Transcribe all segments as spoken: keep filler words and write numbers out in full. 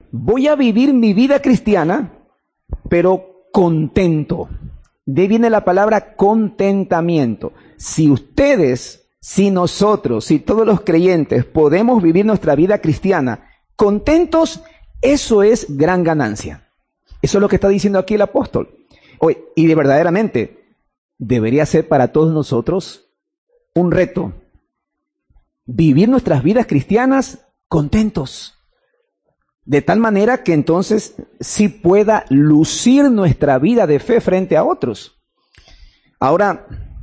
voy a vivir mi vida cristiana, pero contento. De ahí viene la palabra contentamiento. Si ustedes, si nosotros, si todos los creyentes podemos vivir nuestra vida cristiana contentos, eso es gran ganancia. Eso es lo que está diciendo aquí el apóstol. Oye, y de verdaderamente debería ser para todos nosotros un reto vivir nuestras vidas cristianas contentos, de tal manera que entonces sí pueda lucir nuestra vida de fe frente a otros. Ahora,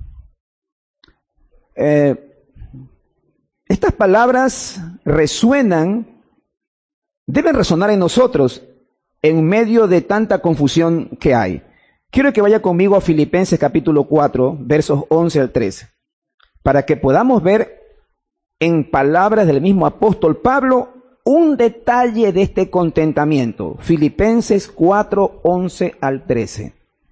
eh, estas palabras resuenan, deben resonar en nosotros en medio de tanta confusión que hay. Quiero que vaya conmigo a Filipenses capítulo cuatro, versos once al trece, para que podamos ver en palabras del mismo apóstol Pablo un detalle de este contentamiento. Filipenses cuatro, once al trece.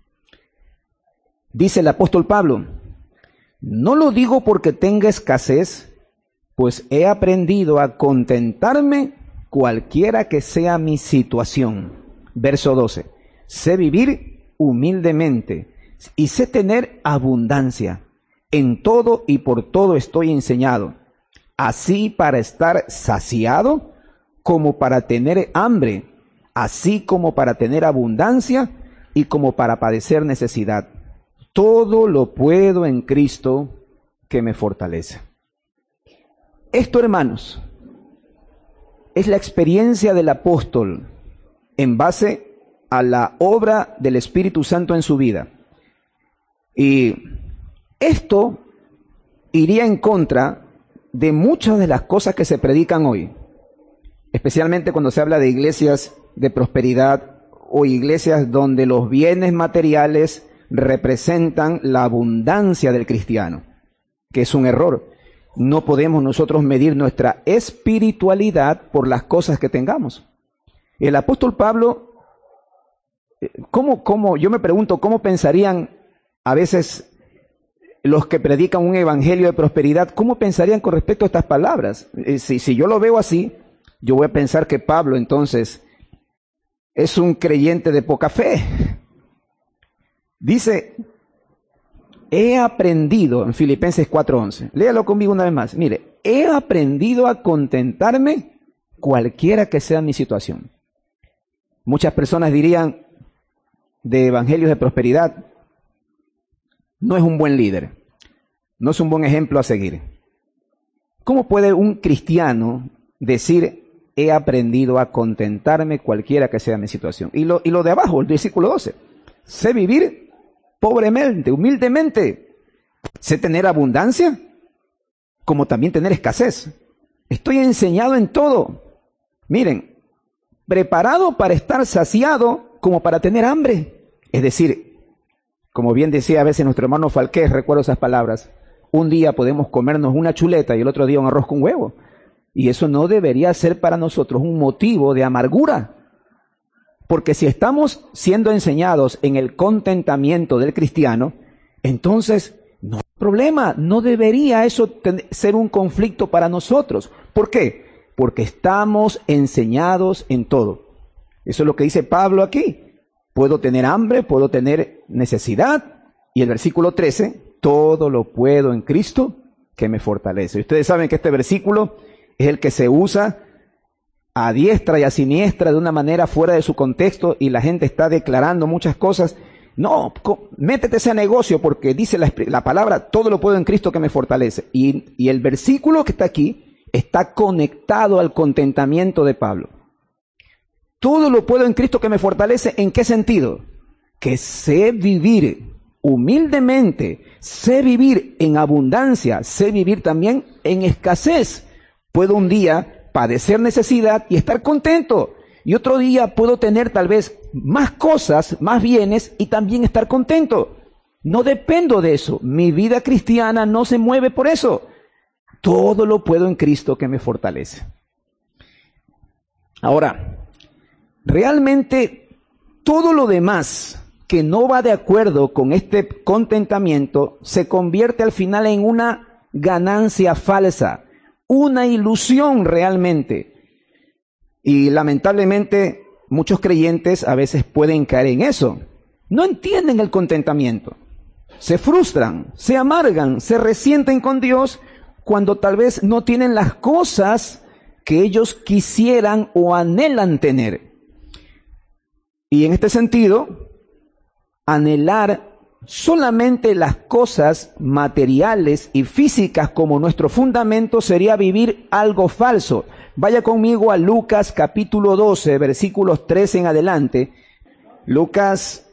Dice el apóstol Pablo: no lo digo porque tenga escasez, pues he aprendido a contentarme cualquiera que sea mi situación. Verso doce. Sé vivir humildemente y sé tener abundancia. En todo y por todo estoy enseñado, así para estar saciado como para tener hambre, así como para tener abundancia y como para padecer necesidad. Todo lo puedo en Cristo que me fortalece. Esto, hermanos, es la experiencia del apóstol en base a la obra del Espíritu Santo en su vida. Y esto iría en contra de muchas de las cosas que se predican hoy, especialmente cuando se habla de iglesias de prosperidad o iglesias donde los bienes materiales representan la abundancia del cristiano, que es un error. No podemos nosotros medir nuestra espiritualidad por las cosas que tengamos. El apóstol Pablo, ¿cómo, cómo, yo me pregunto, cómo pensarían a veces los que predican un evangelio de prosperidad, cómo pensarían con respecto a estas palabras? Si, si yo lo veo así, yo voy a pensar que Pablo entonces es un creyente de poca fe. Dice, he aprendido, en Filipenses cuatro once, léalo conmigo una vez más. Mire, he aprendido a contentarme cualquiera que sea mi situación. Muchas personas dirían de evangelios de prosperidad, no es un buen líder, no es un buen ejemplo a seguir. ¿Cómo puede un cristiano decir, he aprendido a contentarme cualquiera que sea mi situación? Y lo, y lo de abajo, el versículo doce, sé vivir pobremente, humildemente, sé tener abundancia, como también tener escasez. Estoy enseñado en todo. Miren, preparado para estar saciado como para tener hambre. Es decir, como bien decía a veces nuestro hermano Falqués, recuerdo esas palabras, un día podemos comernos una chuleta y el otro día un arroz con huevo. Y eso no debería ser para nosotros un motivo de amargura. Porque si estamos siendo enseñados en el contentamiento del cristiano, entonces no hay problema, no debería eso ten- ser un conflicto para nosotros. ¿Por qué? Porque estamos enseñados en todo. Eso es lo que dice Pablo aquí. Puedo tener hambre, puedo tener necesidad. Y el versículo trece, todo lo puedo en Cristo que me fortalece. Y ustedes saben que este versículo es el que se usa a diestra y a siniestra de una manera fuera de su contexto y la gente está declarando muchas cosas. No, métete ese negocio porque dice la, la palabra, todo lo puedo en Cristo que me fortalece. Y, y el versículo que está aquí está conectado al contentamiento de Pablo. Todo lo puedo en Cristo que me fortalece, ¿en qué sentido? Que sé vivir humildemente, sé vivir en abundancia, sé vivir también en escasez. Puedo un día padecer necesidad y estar contento. Y otro día puedo tener tal vez más cosas, más bienes y también estar contento. No dependo de eso. Mi vida cristiana no se mueve por eso. Todo lo puedo en Cristo que me fortalece. Ahora, realmente todo lo demás que no va de acuerdo con este contentamiento se convierte al final en una ganancia falsa. Una ilusión realmente. Y lamentablemente muchos creyentes a veces pueden caer en eso. No entienden el contentamiento. Se frustran, se amargan, se resienten con Dios cuando tal vez no tienen las cosas que ellos quisieran o anhelan tener. Y en este sentido, anhelar solamente las cosas materiales y físicas como nuestro fundamento sería vivir algo falso. Vaya conmigo a Lucas capítulo doce, versículos trece en adelante. Lucas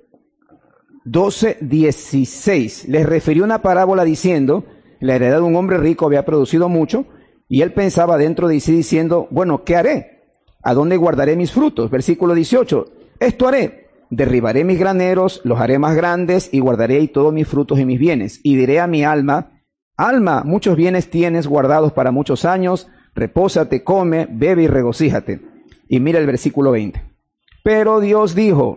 doce, dieciséis. Les refirió una parábola diciendo, la heredad de un hombre rico había producido mucho, y él pensaba dentro de sí diciendo, bueno, ¿qué haré? ¿A dónde guardaré mis frutos? Versículo dieciocho. Esto haré. Derribaré mis graneros, los haré más grandes, y guardaré ahí todos mis frutos y mis bienes. Y diré a mi alma, alma, muchos bienes tienes guardados para muchos años, repósate, come, bebe y regocíjate. Y mira el versículo veinte. Pero Dios dijo,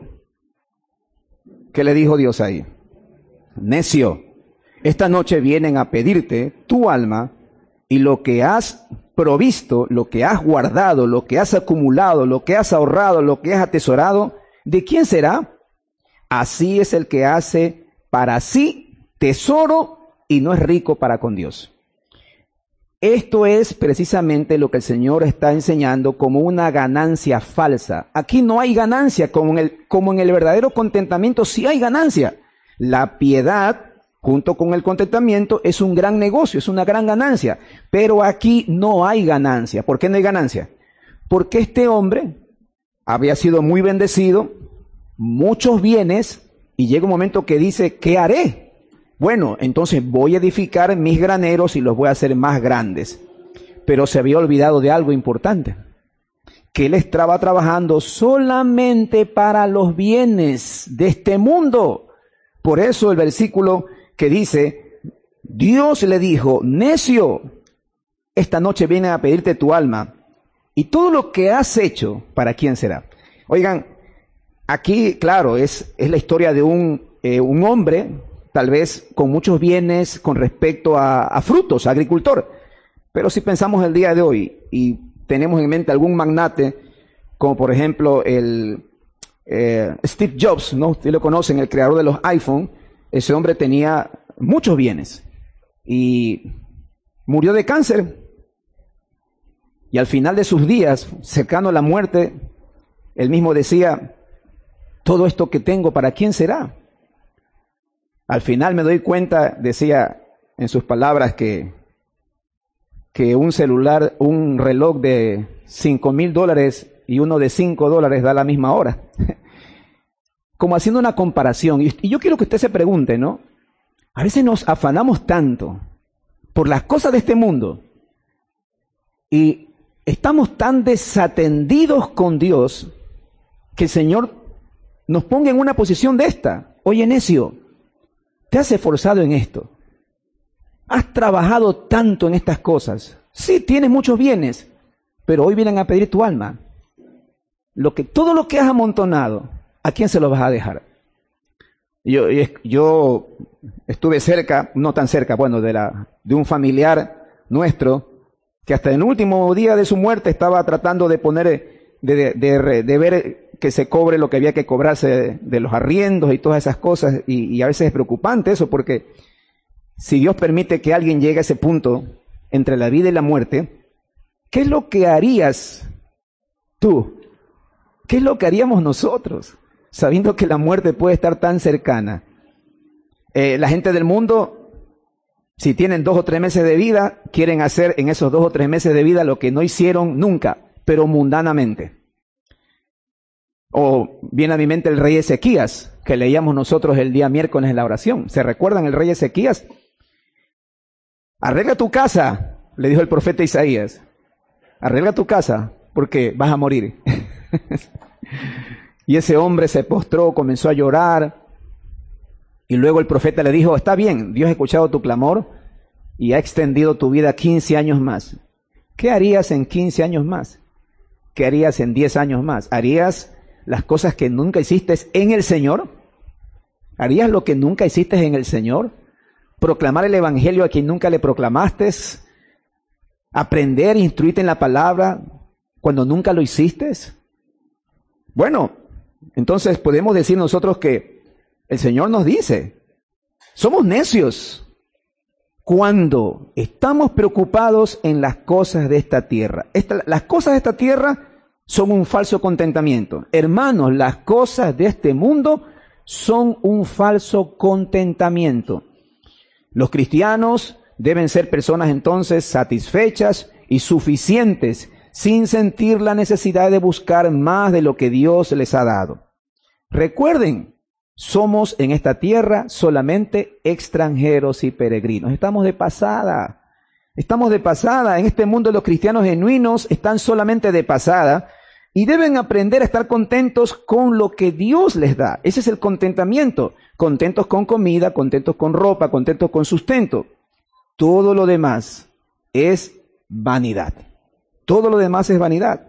¿qué le dijo Dios ahí? Necio, esta noche vienen a pedirte tu alma, y lo que has provisto, lo que has guardado, lo que has acumulado, lo que has ahorrado, lo que has atesorado, ¿de quién será? Así es el que hace para sí tesoro y no es rico para con Dios. Esto es precisamente lo que el Señor está enseñando como una ganancia falsa. Aquí no hay ganancia, como en el, como en el verdadero contentamiento sí hay ganancia. La piedad, junto con el contentamiento, es un gran negocio, es una gran ganancia. Pero aquí no hay ganancia. ¿Por qué no hay ganancia? Porque este hombre había sido muy bendecido, muchos bienes, y llega un momento que dice, ¿qué haré? Bueno, entonces voy a edificar mis graneros y los voy a hacer más grandes. Pero se había olvidado de algo importante, que él estaba trabajando solamente para los bienes de este mundo. Por eso el versículo que dice, Dios le dijo, necio, esta noche viene a pedirte tu alma, y todo lo que has hecho, ¿para quién será? Oigan, aquí, claro, es, es la historia de un, eh, un hombre, tal vez con muchos bienes con respecto a, a frutos, agricultor. Pero si pensamos el día de hoy y tenemos en mente algún magnate, como por ejemplo el eh, Steve Jobs, ¿no? Ustedes lo conocen, el creador de los iPhone. Ese hombre tenía muchos bienes y murió de cáncer. Y al final de sus días, cercano a la muerte, él mismo decía, todo esto que tengo, ¿para quién será? Al final me doy cuenta, decía en sus palabras, que, que un celular, un reloj de cinco mil dólares y uno de cinco dólares da la misma hora. Como haciendo una comparación. Y, y yo quiero que usted se pregunte, ¿no? A veces nos afanamos tanto por las cosas de este mundo y estamos tan desatendidos con Dios que el Señor nos ponga en una posición de esta. Oye, necio, ¿te has esforzado en esto? ¿Has trabajado tanto en estas cosas? Sí, tienes muchos bienes, pero hoy vienen a pedir tu alma. Lo que, todo lo que has amontonado, ¿a quién se lo vas a dejar? Yo, yo estuve cerca, no tan cerca, bueno, de, la, de un familiar nuestro, que hasta el último día de su muerte estaba tratando de poner, de, de, de, de ver que se cobre lo que había que cobrarse de, de los arriendos y todas esas cosas, y, y a veces es preocupante eso, porque si Dios permite que alguien llegue a ese punto entre la vida y la muerte, ¿qué es lo que harías tú? ¿Qué es lo que haríamos nosotros, sabiendo que la muerte puede estar tan cercana? Eh, la gente del mundo, si tienen dos o tres meses de vida, quieren hacer en esos dos o tres meses de vida lo que no hicieron nunca, pero mundanamente. O viene a mi mente el rey Ezequías, que leíamos nosotros el día miércoles en la oración. ¿Se recuerdan el rey Ezequías? Arregla tu casa, le dijo el profeta Isaías. Arregla tu casa, porque vas a morir. Y ese hombre se postró, comenzó a llorar. Y luego el profeta le dijo, está bien, Dios ha escuchado tu clamor y ha extendido tu vida quince años más. ¿Qué harías en quince años más? ¿Qué harías en diez años más? ¿Harías las cosas que nunca hiciste en el Señor? ¿Harías lo que nunca hiciste en el Señor? ¿Proclamar el evangelio a quien nunca le proclamaste? ¿Aprender, instruirte en la palabra? cuando nunca lo hiciste? Bueno, entonces podemos decir nosotros que el Señor nos dice, somos necios cuando estamos preocupados en las cosas de esta tierra. Esta, las cosas de esta tierra son un falso contentamiento. Hermanos, las cosas de este mundo son un falso contentamiento. Los cristianos deben ser personas entonces satisfechas y suficientes, sin sentir la necesidad de buscar más de lo que Dios les ha dado. Recuerden, somos en esta tierra solamente extranjeros y peregrinos. Estamos de pasada. Estamos de pasada. En este mundo los cristianos genuinos están solamente de pasada y deben aprender a estar contentos con lo que Dios les da. Ese es el contentamiento. Contentos con comida, contentos con ropa, contentos con sustento. Todo lo demás es vanidad. Todo lo demás es vanidad.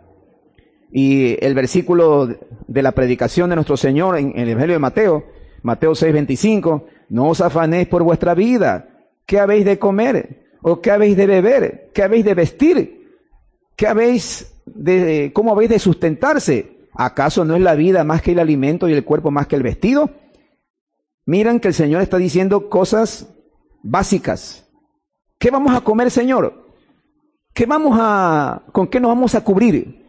Y el versículo de la predicación de nuestro Señor en el Evangelio de Mateo, Mateo seis veinticinco, no os afanéis por vuestra vida, ¿qué habéis de comer? ¿O qué habéis de beber? ¿Qué habéis de vestir? ¿Qué habéis de, cómo habéis de sustentarse? ¿Acaso no es la vida más que el alimento y el cuerpo más que el vestido? Miren que el Señor está diciendo cosas básicas. ¿Qué vamos a comer, Señor? ¿Qué vamos a, con qué nos vamos a cubrir?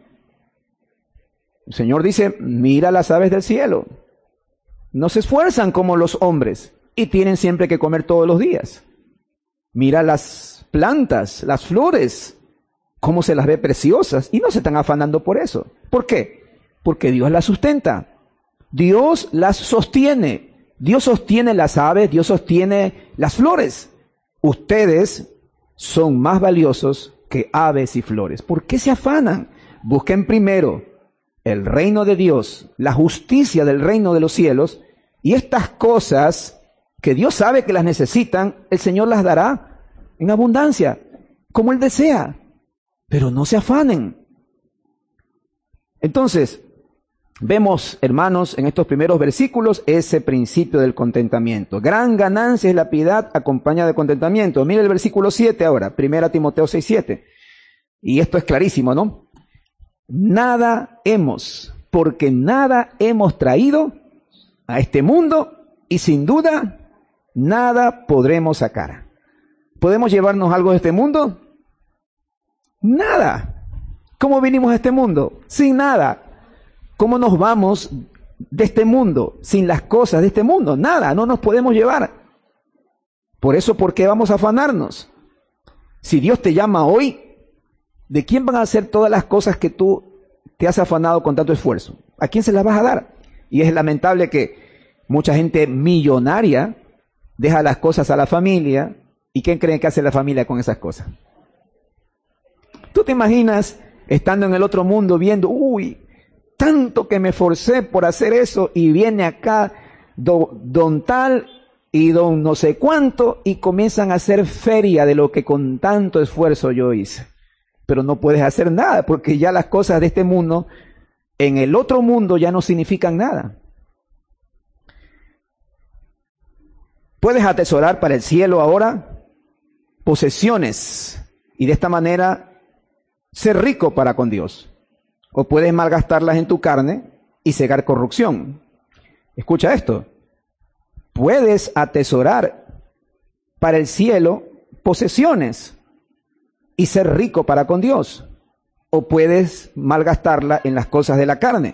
El Señor dice, mira las aves del cielo. No se esfuerzan como los hombres y tienen siempre que comer todos los días. Mira las plantas, las flores, cómo se las ve preciosas y no se están afanando por eso. ¿Por qué? Porque Dios las sustenta. Dios las sostiene. Dios sostiene las aves, Dios sostiene las flores. Ustedes son más valiosos que aves y flores. ¿Por qué se afanan? Busquen primero el reino de Dios, la justicia del reino de los cielos, y estas cosas que Dios sabe que las necesitan, el Señor las dará en abundancia, como Él desea. Pero no se afanen. Entonces, vemos, hermanos, en estos primeros versículos, ese principio del contentamiento. Gran ganancia es la piedad acompañada de contentamiento. Mire el versículo siete ahora, primera Timoteo seis siete. Y esto es clarísimo, ¿no? Nada hemos, porque nada hemos traído a este mundo y sin duda nada podremos sacar. ¿Podemos llevarnos algo de este mundo? Nada. ¿Cómo vinimos a este mundo? Sin nada. ¿Cómo nos vamos de este mundo sin las cosas de este mundo? Nada, no nos podemos llevar. Por eso, ¿por qué vamos a afanarnos? Si Dios te llama hoy, ¿de quién van a ser todas las cosas que tú te has afanado con tanto esfuerzo? ¿A quién se las vas a dar? Y es lamentable que mucha gente millonaria deja las cosas a la familia. ¿Y quién cree que hace la familia con esas cosas? ¿Tú te imaginas estando en el otro mundo viendo, uy, tanto que me forcé por hacer eso y viene acá do, don tal y don no sé cuánto y comienzan a hacer feria de lo que con tanto esfuerzo yo hice? Pero no puedes hacer nada porque ya las cosas de este mundo, en el otro mundo ya no significan nada. Puedes atesorar para el cielo ahora posesiones y de esta manera ser rico para con Dios. O puedes malgastarlas en tu carne y cegar corrupción. Escucha esto. Puedes atesorar para el cielo posesiones y ser rico para con Dios, o puedes malgastarla en las cosas de la carne.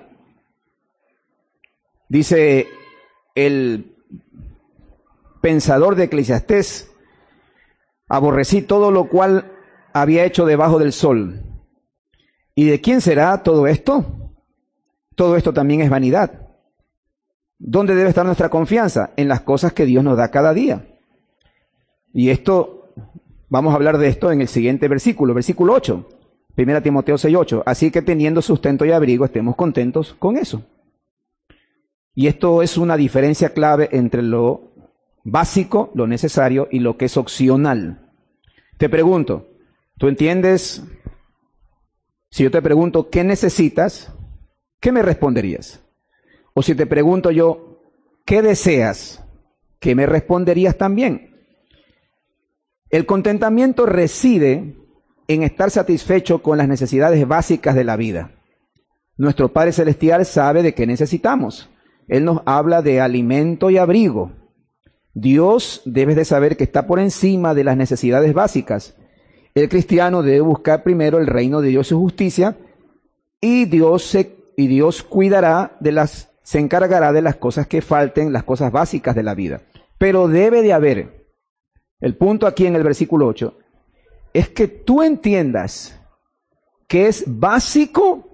Dice el pensador de Eclesiastés, aborrecí todo lo cual había hecho debajo del sol. ¿Y de quién será todo esto? Todo esto también es vanidad. ¿Dónde debe estar nuestra confianza? En las cosas que Dios nos da cada día. Y esto vamos a hablar de esto en el siguiente versículo, versículo ocho, primera Timoteo seis ocho. Así que teniendo sustento y abrigo, estemos contentos con eso. Y esto es una diferencia clave entre lo básico, lo necesario, y lo que es opcional. Te pregunto, ¿tú entiendes? Si yo te pregunto, ¿qué necesitas? ¿Qué me responderías? O si te pregunto yo, ¿qué deseas? ¿Qué me responderías también? El contentamiento reside en estar satisfecho con las necesidades básicas de la vida. Nuestro Padre Celestial sabe de qué necesitamos. Él nos habla de alimento y abrigo. Dios debe de saber que está por encima de las necesidades básicas. El cristiano debe buscar primero el reino de Dios y su justicia, y Dios se, y Dios cuidará de las, se encargará de las cosas que falten, las cosas básicas de la vida. Pero debe de haber, el punto aquí en el versículo ocho, es que tú entiendas que es básico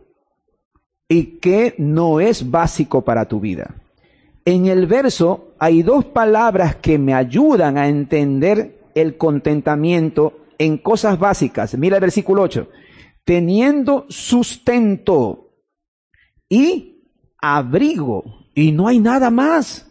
y que no es básico para tu vida. En el verso hay dos palabras que me ayudan a entender el contentamiento en cosas básicas. Mira el versículo ocho. Teniendo sustento y abrigo. Y no hay nada más.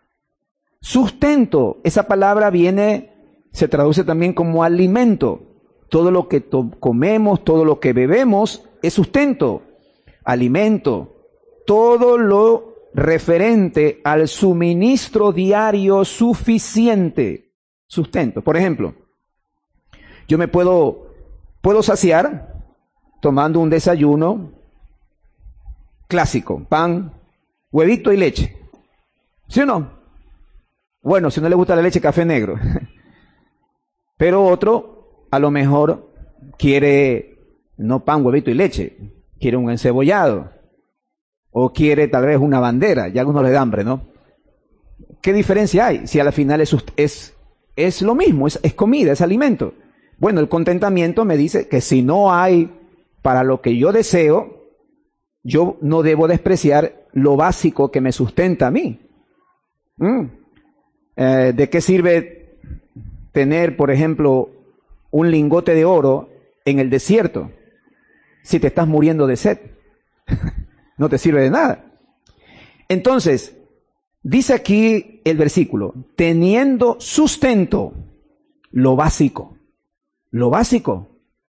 Sustento. Esa palabra viene, se traduce también como alimento. Todo lo que comemos, todo lo que bebemos es sustento. Alimento. Todo lo referente al suministro diario suficiente. Sustento. Por ejemplo, yo me puedo, puedo saciar tomando un desayuno clásico, pan, huevito y leche. ¿Sí o no? Bueno, si no le gusta la leche, café negro. Pero otro, a lo mejor, quiere no pan, huevito y leche, quiere un encebollado. O quiere tal vez una bandera, ya a algunos le da hambre, ¿no? ¿Qué diferencia hay? Si al final es, es, es lo mismo, es, es comida, es alimento. Bueno, el contentamiento me dice que si no hay para lo que yo deseo, yo no debo despreciar lo básico que me sustenta a mí. ¿Mm? Eh, ¿De qué sirve tener, por ejemplo, un lingote de oro en el desierto si te estás muriendo de sed? No te sirve de nada. Entonces, dice aquí el versículo, teniendo sustento, lo básico. Lo básico.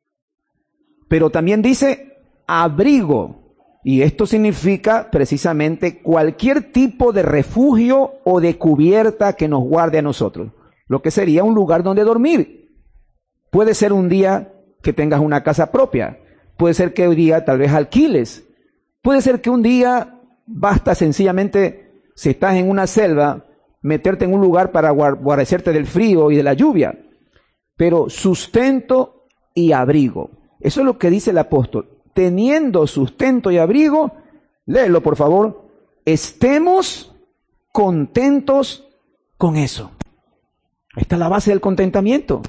Pero también dice abrigo. Y esto significa precisamente cualquier tipo de refugio o de cubierta que nos guarde a nosotros. Lo que sería un lugar donde dormir. Puede ser un día que tengas una casa propia. Puede ser que hoy día tal vez alquiles. Puede ser que un día basta sencillamente, si estás en una selva, meterte en un lugar para guarecerte del frío y de la lluvia. Pero sustento y abrigo. Eso es lo que dice el apóstol. Teniendo sustento y abrigo, léelo por favor, estemos contentos con eso. Ahí está la base del contentamiento.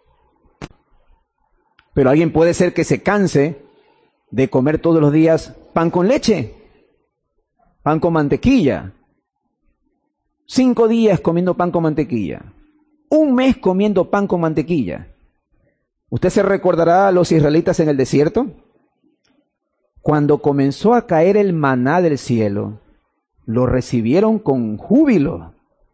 Pero alguien puede ser que se canse de comer todos los días pan con leche, pan con mantequilla. Cinco días comiendo pan con mantequilla. Un mes comiendo pan con mantequilla. ¿Usted se recordará a los israelitas en el desierto? Cuando comenzó a caer el maná del cielo, lo recibieron con júbilo.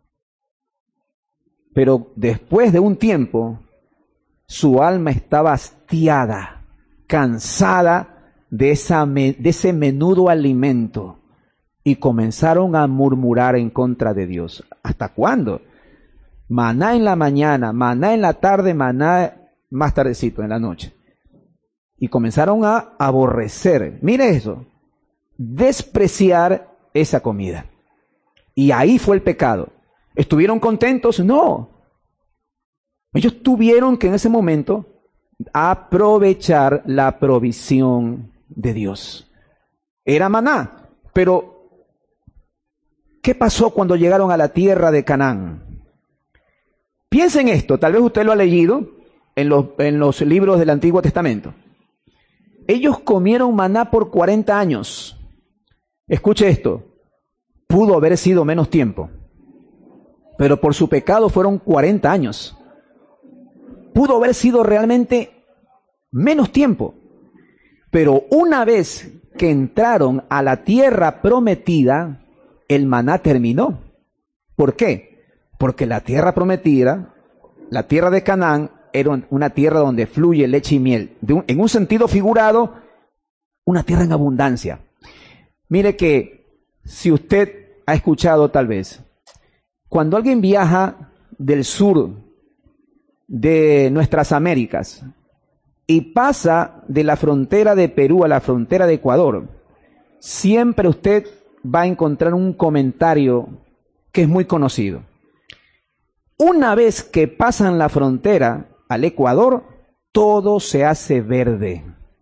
Pero después de un tiempo, su alma estaba hastiada, cansada de, esa, de ese menudo alimento. Y comenzaron a murmurar en contra de Dios. ¿Hasta cuándo? Maná en la mañana, maná en la tarde, maná más tardecito en la noche. Y comenzaron a aborrecer, mire eso, despreciar esa comida. Y ahí fue el pecado. ¿Estuvieron contentos? No. Ellos tuvieron que en ese momento aprovechar la provisión de Dios. Era maná, pero ¿qué pasó cuando llegaron a la tierra de Canaán? Piensen esto, tal vez usted lo ha leído en los, en los libros del Antiguo Testamento. Ellos comieron maná por cuarenta años. Escuche esto, pudo haber sido menos tiempo, pero por su pecado fueron cuarenta años. Pudo haber sido realmente menos tiempo, pero una vez que entraron a la tierra prometida, el maná terminó. ¿Por qué? Porque la tierra prometida, la tierra de Canaán, era una tierra donde fluye leche y miel. De un, en un sentido figurado, una tierra en abundancia. Mire que si usted ha escuchado tal vez, cuando alguien viaja del sur de nuestras Américas y pasa de la frontera de Perú a la frontera de Ecuador, siempre usted va a encontrar un comentario que es muy conocido. Una vez que pasan la frontera al Ecuador, todo se hace verde.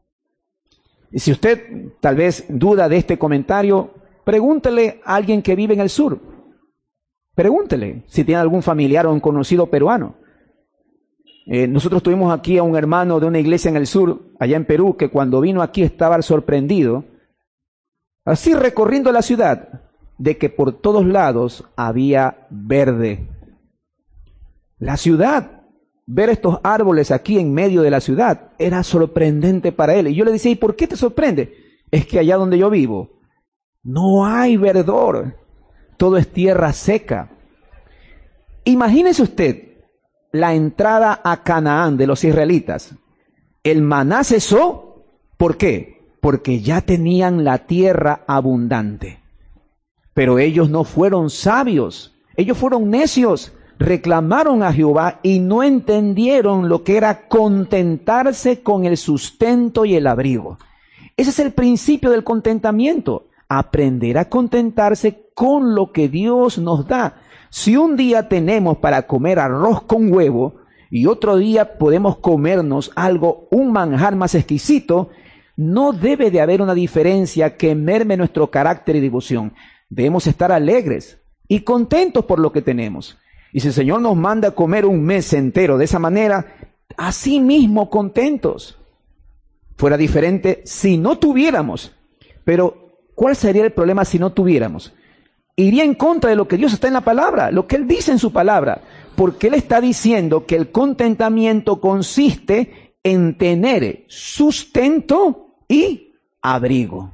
Y si usted tal vez duda de este comentario, pregúntele a alguien que vive en el sur. Pregúntele si tiene algún familiar o un conocido peruano. Eh, nosotros tuvimos aquí a un hermano de una iglesia en el sur, allá en Perú, que cuando vino aquí estaba sorprendido, así recorriendo la ciudad, de que por todos lados había verde. La ciudad, ver estos árboles aquí en medio de la ciudad, era sorprendente para él. Y yo le decía, ¿y por qué te sorprende? Es que allá donde yo vivo, no hay verdor, todo es tierra seca. Imagínese usted la entrada a Canaán de los israelitas. El maná cesó, ¿por qué? Porque ya tenían la tierra abundante. Pero ellos no fueron sabios, ellos fueron necios, reclamaron a Jehová y no entendieron lo que era contentarse con el sustento y el abrigo. Ese es el principio del contentamiento, aprender a contentarse con lo que Dios nos da. Si un día tenemos para comer arroz con huevo y otro día podemos comernos algo, un manjar más exquisito, no debe de haber una diferencia que merme nuestro carácter y devoción. Debemos estar alegres y contentos por lo que tenemos. Y si el Señor nos manda a comer un mes entero de esa manera, así mismo contentos. Fuera diferente si no tuviéramos. Pero, ¿cuál sería el problema si no tuviéramos? Iría en contra de lo que Dios está en la palabra, lo que Él dice en su palabra. Porque Él está diciendo que el contentamiento consiste en tener sustento y abrigo.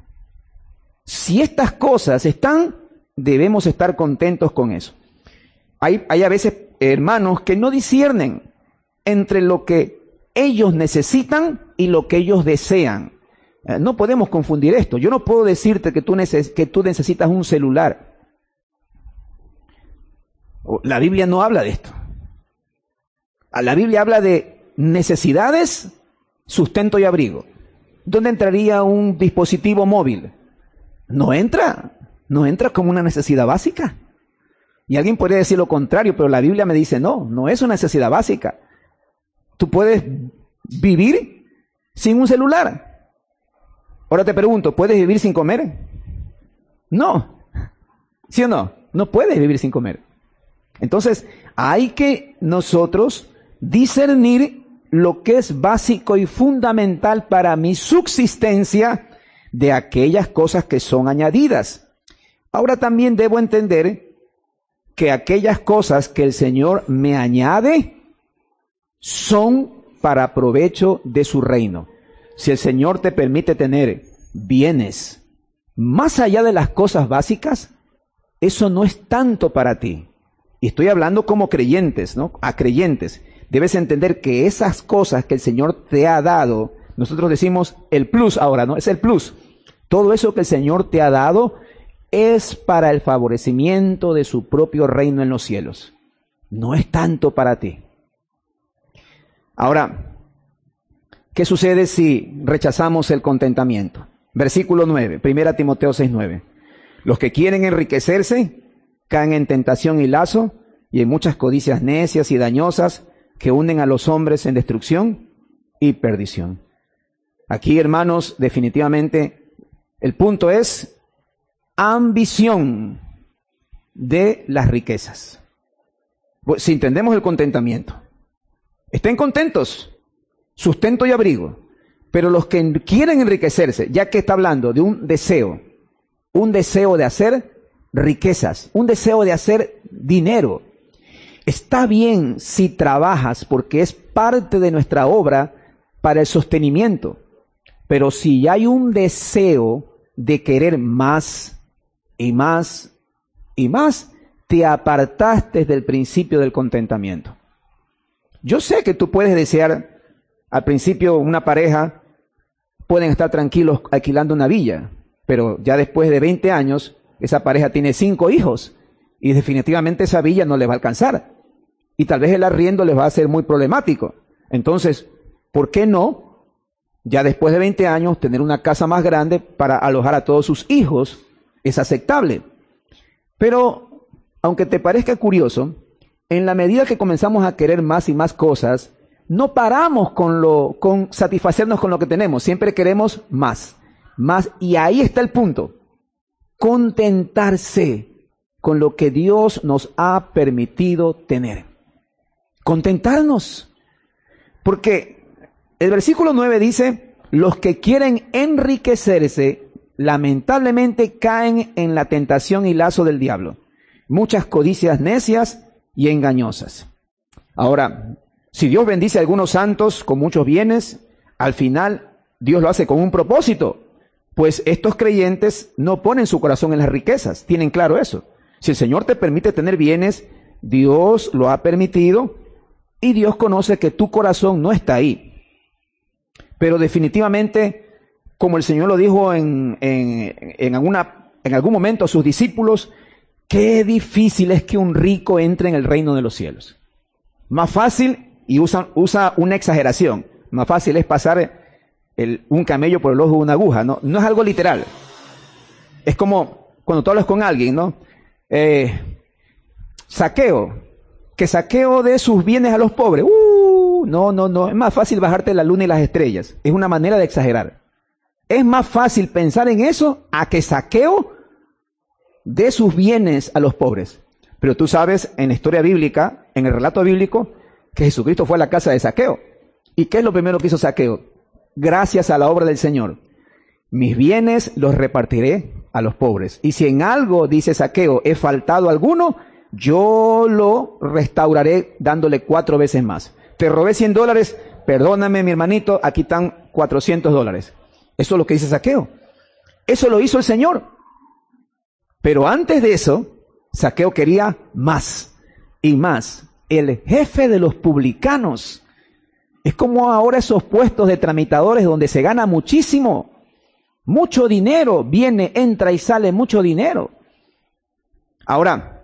Si estas cosas están, debemos estar contentos con eso. Hay, hay a veces hermanos que no disciernen entre lo que ellos necesitan y lo que ellos desean. Eh, no podemos confundir esto. Yo no puedo decirte que tú, neces que tú necesitas un celular. La Biblia no habla de esto. La Biblia habla de necesidades, sustento y abrigo. ¿Dónde entraría un dispositivo móvil? No entra, no entra como una necesidad básica. Y alguien podría decir lo contrario, pero la Biblia me dice no, no es una necesidad básica. Tú puedes vivir sin un celular. Ahora te pregunto, ¿puedes vivir sin comer? No. ¿Sí o no? No puedes vivir sin comer. Entonces, hay que nosotros discernir lo que es básico y fundamental para mi subsistencia de aquellas cosas que son añadidas. Ahora también debo entender que aquellas cosas que el Señor me añade son para provecho de su reino. Si el Señor te permite tener bienes más allá de las cosas básicas, eso no es tanto para ti. Y estoy hablando como creyentes, ¿no? A creyentes. Debes entender que esas cosas que el Señor te ha dado, nosotros decimos el plus ahora, ¿no? Es el plus. Todo eso que el Señor te ha dado es para el favorecimiento de su propio reino en los cielos. No es tanto para ti. Ahora, ¿qué sucede si rechazamos el contentamiento? Versículo nueve, primera Timoteo seis nueve. Los que quieren enriquecerse caen en tentación y lazo y en muchas codicias necias y dañosas que hunden a los hombres en destrucción y perdición. Aquí, hermanos, definitivamente el punto es ambición de las riquezas. Si entendemos el contentamiento, estén contentos, sustento y abrigo, pero los que quieren enriquecerse, ya que está hablando de un deseo, un deseo de hacer riquezas, un deseo de hacer dinero. Está bien si trabajas porque es parte de nuestra obra para el sostenimiento, pero si hay un deseo de querer más y más y más, te apartaste del principio del contentamiento. Yo sé que tú puedes desear, al principio una pareja, pueden estar tranquilos alquilando una villa, pero ya después de veinte años, esa pareja tiene cinco hijos y definitivamente esa villa no les va a alcanzar. Y tal vez el arriendo les va a ser muy problemático. Entonces, ¿por qué no Ya después de veinte años, tener una casa más grande para alojar a todos sus hijos es aceptable. Pero, aunque te parezca curioso, en la medida que comenzamos a querer más y más cosas, no paramos con lo, con satisfacernos con lo que tenemos. Siempre queremos más, más. Y ahí está el punto. Contentarse con lo que Dios nos ha permitido tener. Contentarnos. Porque el versículo nueve dice, los que quieren enriquecerse, lamentablemente caen en la tentación y lazo del diablo. Muchas codicias necias y engañosas. Ahora, si Dios bendice a algunos santos con muchos bienes, al final Dios lo hace con un propósito. Pues estos creyentes no ponen su corazón en las riquezas, tienen claro eso. Si el Señor te permite tener bienes, Dios lo ha permitido y Dios conoce que tu corazón no está ahí. Pero definitivamente, como el Señor lo dijo en, en, en, alguna, en algún momento a sus discípulos, qué difícil es que un rico entre en el reino de los cielos. Más fácil, y usa, usa una exageración, más fácil es pasar el, un camello por el ojo de una aguja, ¿no? No es algo literal. Es como cuando tú hablas con alguien, ¿no? Eh, Saqueo, que Saqueo dé sus bienes a los pobres. Uh, no, no, no, es más fácil bajarte la luna y las estrellas. Es una manera de exagerar. Es más fácil pensar en eso a que Saqueo dé sus bienes a los pobres. Pero tú sabes, en la historia bíblica, en el relato bíblico, que Jesucristo fue a la casa de Saqueo. ¿Y qué es lo primero que hizo Saqueo? Gracias a la obra del Señor. Mis bienes los repartiré a los pobres. Y si en algo, dice Saqueo, he faltado alguno, yo lo restauraré dándole cuatro veces más. Te robé cien dólares, perdóname mi hermanito, aquí están cuatrocientos dólares. Eso es lo que dice Saqueo. Eso lo hizo el Señor. Pero antes de eso, Saqueo quería más y más. El jefe de los publicanos. Es como ahora esos puestos de tramitadores donde se gana muchísimo. Mucho dinero. Viene, entra y sale mucho dinero. Ahora,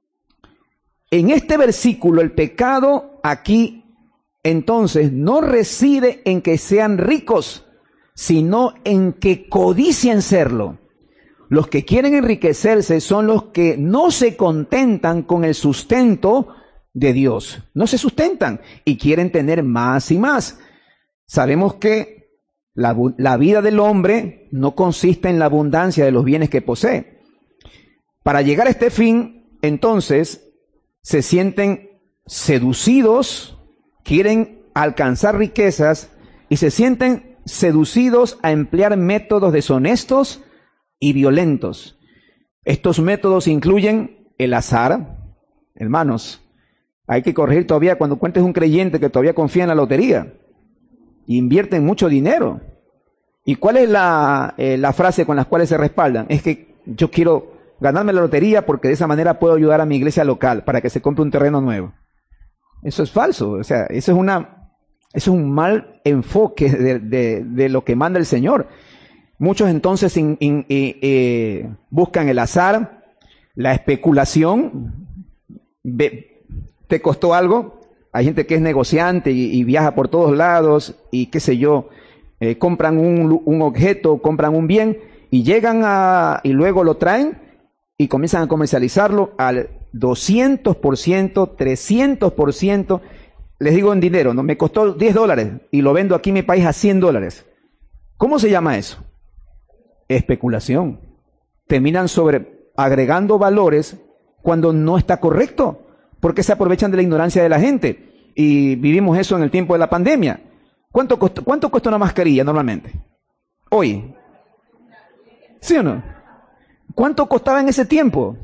en este versículo el pecado aquí entonces no reside en que sean ricos, sino en que codician serlo. Los que quieren enriquecerse son los que no se contentan con el sustento de Dios. No se sustentan y quieren tener más y más. Sabemos que la, la vida del hombre no consiste en la abundancia de los bienes que posee. Para llegar a este fin, entonces, se sienten seducidos, quieren alcanzar riquezas y se sienten seducidos a emplear métodos deshonestos y violentos. Estos métodos incluyen el azar. Hermanos, hay que corregir todavía cuando cuentes un creyente que todavía confía en la lotería. Invierten mucho dinero. ¿Y cuál es la, eh, la frase con las cuales se respaldan? Es que yo quiero ganarme la lotería porque de esa manera puedo ayudar a mi iglesia local para que se compre un terreno nuevo. Eso es falso. O sea, eso es una, eso es un mal enfoque de, de, de lo que manda el Señor. Muchos entonces in, in, eh, eh, buscan el azar, la especulación. Ve, ¿te costó algo? Hay gente que es negociante y, y viaja por todos lados y qué sé yo, eh, compran un, un objeto, compran un bien y llegan a, y luego lo traen y comienzan a comercializarlo al doscientos por ciento, trescientos por ciento. Les digo en dinero, ¿no? Me costó diez dólares y lo vendo aquí en mi país a cien dólares. ¿Cómo se llama eso? Especulación. Terminan sobre agregando valores cuando no está correcto, porque se aprovechan de la ignorancia de la gente. Y vivimos eso en el tiempo de la pandemia. ¿Cuánto costó, cuánto cuesta una mascarilla normalmente? Hoy. ¿Sí o no? ¿Cuánto costaba en ese tiempo?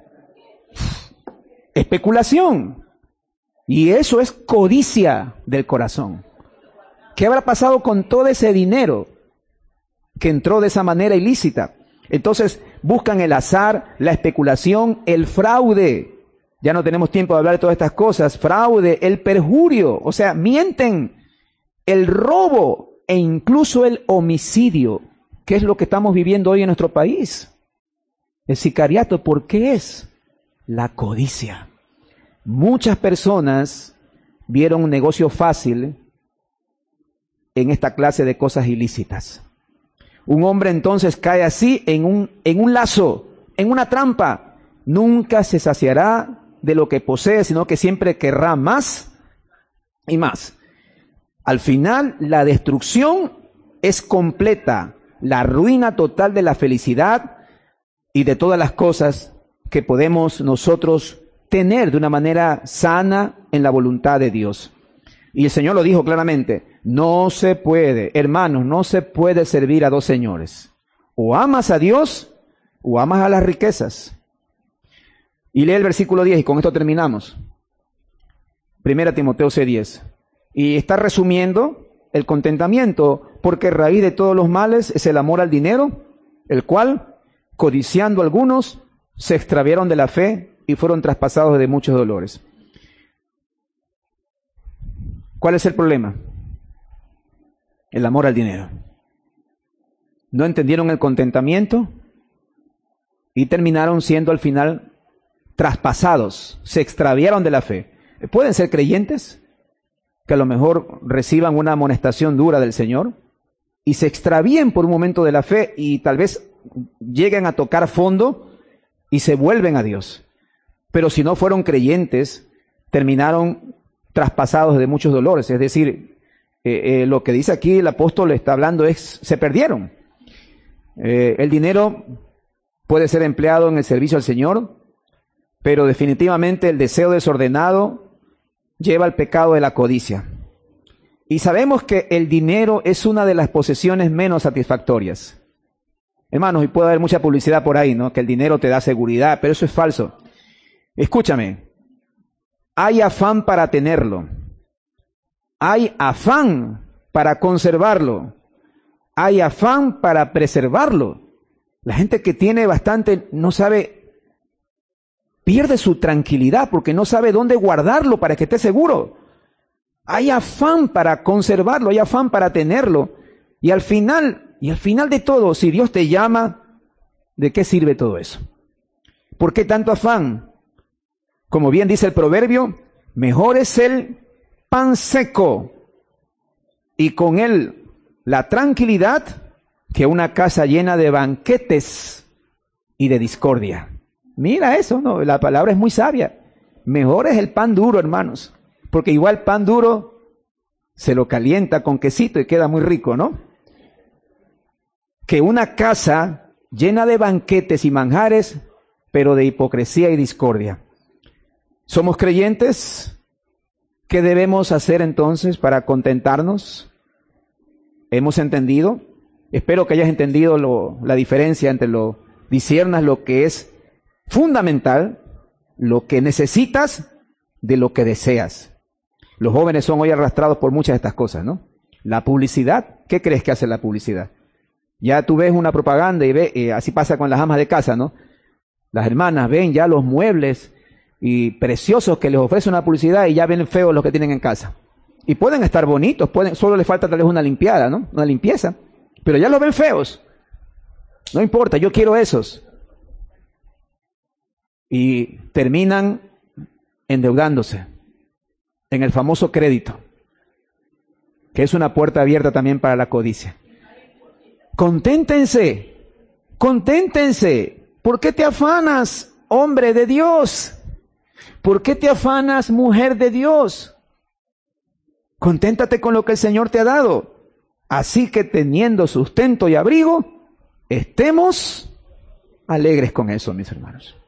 Especulación. Y eso es codicia del corazón. ¿Qué habrá pasado con todo ese dinero que entró de esa manera ilícita? Entonces buscan el azar, la especulación, el fraude. Ya no tenemos tiempo de hablar de todas estas cosas. Fraude, el perjurio, o sea, mienten, el robo e incluso el homicidio, que es lo que estamos viviendo hoy en nuestro país. El sicariato, ¿por qué es? La codicia. Muchas personas vieron un negocio fácil en esta clase de cosas ilícitas. Un hombre entonces cae así en un, en un lazo, en una trampa. Nunca se saciará de lo que posee, sino que siempre querrá más y más. Al final, la destrucción es completa, la ruina total de la felicidad y de todas las cosas que podemos nosotros tener de una manera sana en la voluntad de Dios. Y el Señor lo dijo claramente, no se puede, hermanos, no se puede servir a dos señores. O amas a Dios o amas a las riquezas. Y lee el versículo diez y con esto terminamos. Primera Timoteo seis diez. Y está resumiendo el contentamiento, porque raíz de todos los males es el amor al dinero, el cual, codiciando algunos, se extraviaron de la fe y fueron traspasados de muchos dolores. ¿Cuál es el problema? El amor al dinero. No entendieron el contentamiento y terminaron siendo al final traspasados, se extraviaron de la fe. Pueden ser creyentes que a lo mejor reciban una amonestación dura del Señor y se extravíen por un momento de la fe y tal vez lleguen a tocar fondo y se vuelven a Dios. Pero si no fueron creyentes, terminaron traspasados de muchos dolores. Es decir, eh, eh, lo que dice aquí el apóstol está hablando es, se perdieron. Eh, el dinero puede ser empleado en el servicio al Señor, pero definitivamente el deseo desordenado lleva al pecado de la codicia. Y sabemos que el dinero es una de las posesiones menos satisfactorias. Hermanos, y puede haber mucha publicidad por ahí, ¿no? Que el dinero te da seguridad, pero eso es falso. Escúchame, hay afán para tenerlo, hay afán para conservarlo, hay afán para preservarlo. La gente que tiene bastante no sabe, pierde su tranquilidad porque no sabe dónde guardarlo para que esté seguro. Hay afán para conservarlo, hay afán para tenerlo. Y al final, y al final de todo, si Dios te llama, ¿de qué sirve todo eso? ¿Por qué tanto afán? Como bien dice el proverbio, mejor es el pan seco y con él la tranquilidad que una casa llena de banquetes y de discordia. Mira eso, ¿no? La palabra es muy sabia. Mejor es el pan duro, hermanos, porque igual pan duro se lo calienta con quesito y queda muy rico, ¿no? Que una casa llena de banquetes y manjares, pero de hipocresía y discordia. ¿Somos creyentes? ¿Qué debemos hacer entonces para contentarnos? ¿Hemos entendido? Espero que hayas entendido lo, la diferencia entre lo, disciernas lo que es fundamental, lo que necesitas de lo que deseas. Los jóvenes son hoy arrastrados por muchas de estas cosas, ¿no? La publicidad, ¿qué crees que hace la publicidad? Ya tú ves una propaganda y ves, eh, así pasa con las amas de casa, ¿no? Las hermanas ven ya los muebles y preciosos que les ofrece una publicidad y ya ven feos los que tienen en casa. Y pueden estar bonitos, pueden, solo les falta tal vez una limpiada, ¿no? Una limpieza, pero ya los ven feos. No importa, yo quiero esos. Y terminan endeudándose en el famoso crédito, que es una puerta abierta también para la codicia. Conténtense, conténtense. ¿Por qué te afanas, hombre de Dios? ¿Por qué te afanas, mujer de Dios? Conténtate con lo que el Señor te ha dado. Así que teniendo sustento y abrigo, estemos alegres con eso, mis hermanos.